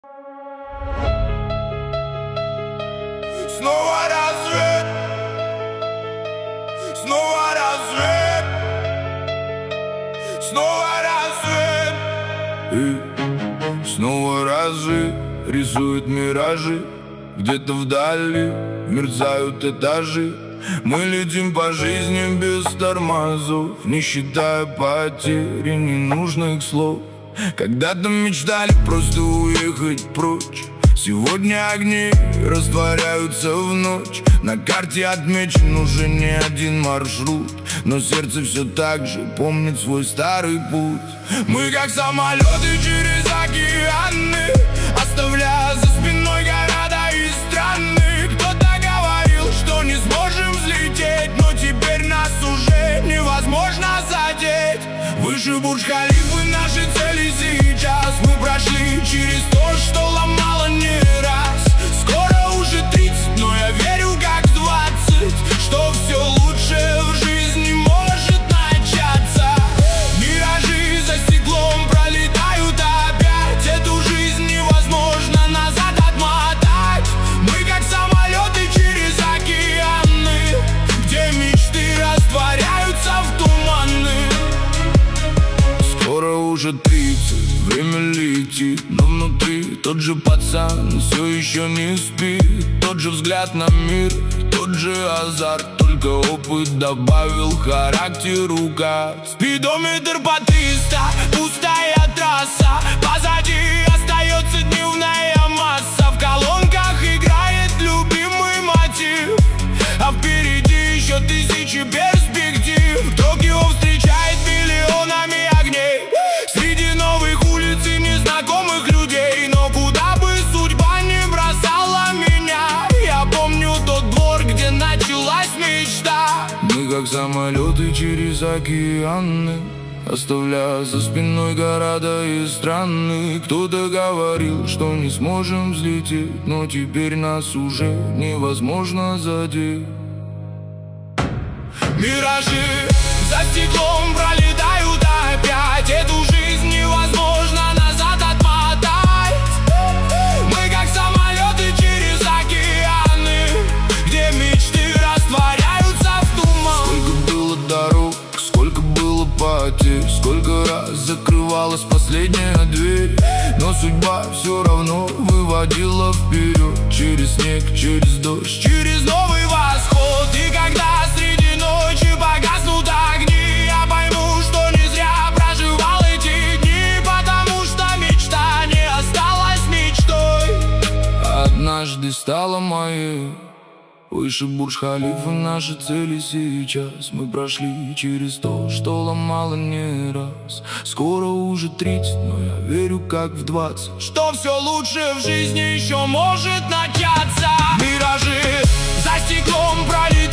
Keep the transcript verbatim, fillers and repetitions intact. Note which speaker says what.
Speaker 1: Снова рассвет, снова рассвет, снова рассвет. И снова разы рисуют миражи, где-то вдали мерцают этажи. Мы летим по жизни без тормозов, не считая потери ненужных слов. Когда-то мечтали просто уехать прочь. Сегодня огни растворяются в ночь. На карте отмечен уже не один маршрут, но сердце все так же помнит свой старый путь. Мы как самолеты через океаны, оставляя за спиной города и страны. Кто-то говорил, что не сможем взлететь, но теперь нас уже невозможно задеть. Выше Бурдж-Халифы наши цели сейчас. Мы прошли через то, что ломало не раз. Скоро уже тридцать, но я верю как в двадцать, что все лучшее в жизни может начаться. Миражи за стеклом пролетают опять. Эту жизнь невозможно назад отмотать. Мы как самолеты через океаны, где мечты растворяются в туманы. Скоро уже тридцать, время летит, но внутри тот же пацан все еще не спит. Тот же взгляд на мир, тот же азарт, только опыт добавил характер укат. Спидометр по триста, пустая трасса, позади остается дневная масса. В колонках играет любимый мотив, а впереди еще тысячи перспектив. Токио встречает миллионами огней, среди новых улиц и незнакомых людей. Но куда бы судьба не бросала меня, я помню тот двор, где началась мечта. Мы как самолеты через океаны, оставляя за спиной города и страны. Кто-то говорил, что не сможем взлететь, но теперь нас уже невозможно задеть. Миражи за стеклом пролетают опять. Эту жизнь невозможно назад отмотать. Мы как самолеты через океаны, где мечты растворяются в туман. Сколько было дорог, сколько было потерь, сколько раз закрывалась последняя дверь, но судьба все равно выводила вперед. Через снег, через дождь, через новый восход. И когда среди ночи погаснут огни, я пойму, что не зря проживал эти дни, потому что мечта не осталась мечтой, однажды стала моей. Выше Бурдж-Халифы наши цели сейчас. Мы прошли через то, что ломало не раз. Скоро уже тридцать, но я верю как в двадцать, что все лучшее в жизни еще может начаться. Миражи за стеклом пролетают